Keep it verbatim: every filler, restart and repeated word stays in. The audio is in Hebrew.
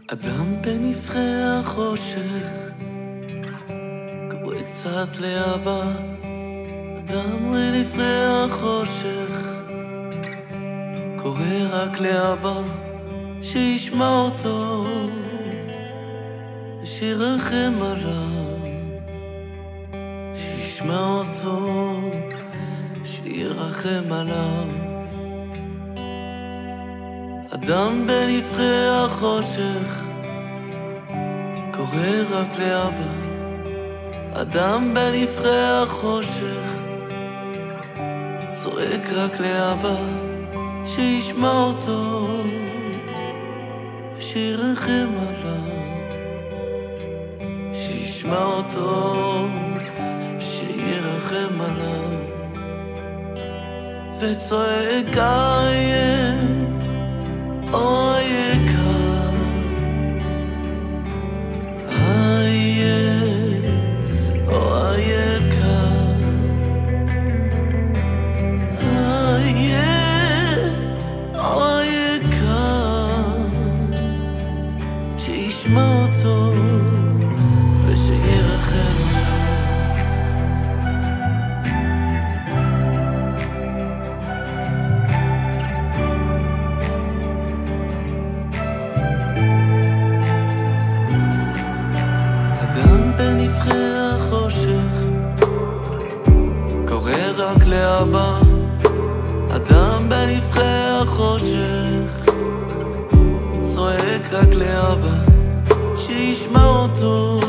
אדם בנבחי החושך, קורא קצת לאבא. אדם בנבחי החושך, קורא רק לאבא שישמע אותו ושירחם עליו, שישמע אותו שירחם עליו. אדם בנבחי החושך, קורא רק לאבא. אדם בנבחי החושך, צועק רק לאבא שישמע אותו ושירחם עליו, שישמע אותו שירחם עליו. וצועק אריה או היקר, אריה או היקר, אריה או היקר, שישמע אותו ושירחם עליו. בנבחי החושך, קורא רק לאבא. אדם בנבחי החושך, צועק רק לאבא שישמע אותו